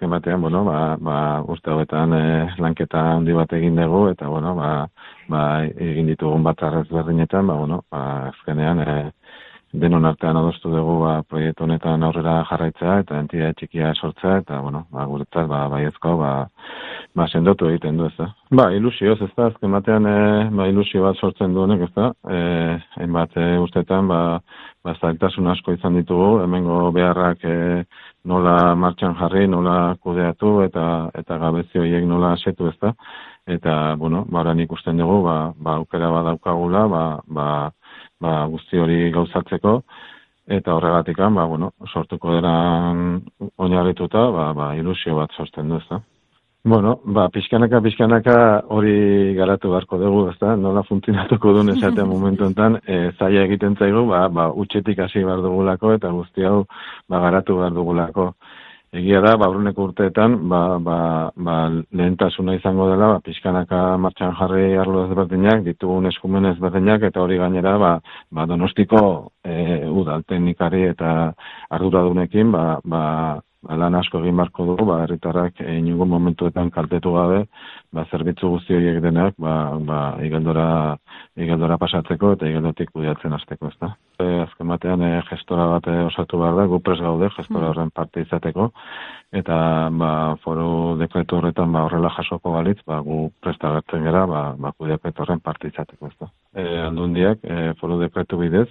azken batean, bueno, uste hauetan lanketa handi bat egin dugu, eta, bueno, egin ditugun batzarrez berdinetan, azkenean denon artean adostu dugu proiektu honetan aurrera jarraitzea eta entitate txikia sortzea, eta, bueno, guretzat, baiezko, sendotu egiten du, ez da. Ilusioz, ez da, azken batean, ilusio bat sortzen du honek, ez da. Hainbat urteetan, zailtasun asko izan ditugu, hemengo beharrak nola martxan jarri, nola kudeatu, eta gabezi horiek nola asetu, ez da. Eta, bueno, orain ikusten dugu, aukera badaukagula, guzti hori gauzatzeko, eta horregatikan, sortuko deran oinarrituta, ilusio bat sortzen du, ez da. Bueno, pixkanaka hori garatu beharko dugu, ez da, nola funtzionatuko duen esatea momentu enten, zaila egiten zaigu, utxetik hasi behar dugulako, eta guzti hau garatu behar dugulako. Egia da, aurreneko urteetan, lehentasuna izango dela, pixkanaka martxan jarri arlo ezberdinak, ditugun eskumen ezberdinak, eta hori gainera, Donostiko udal teknikari eta arduradunekin, lan asko egin beharko dugu, herritarrak inongo momentuetan kaltetu gabe, zerbitzu guzti horiek denak, igeldora pasatzeko eta igeldotik kudeatzen hasteko, ez da. Azken batean, gestora bat osatu behar da, gu prest gaude, gestora horren parte izateko, eta foru dekretu horretan horrela jasoko balitz, gu prest agertzen gara, kudeaketa horren parte izateko, ez da. Aldundiak, foru dekretu bidez,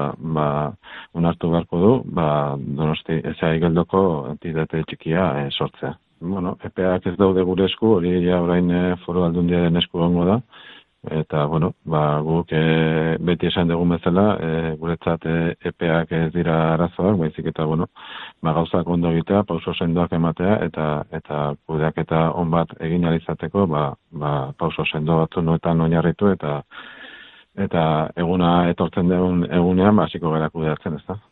onartu beharko du, Donosti eza igeldoko entitate txikia sortzea. Bueno, epeak ez daude gure esku, hori orain foru aldundiaren esku gongo da, eta, bueno, guk beti esan dugun bezala, guretzat epeak ez dira arazoak, baizik eta, bueno, gauzak ondo egitea, pauso sendoak ematea, eta kudeaketa on bat egin alizateko, pauso sendo batzu noetan oinarritu, eta eguna etortzen dugun egunean, hasiko gara kudeatzen, ez da.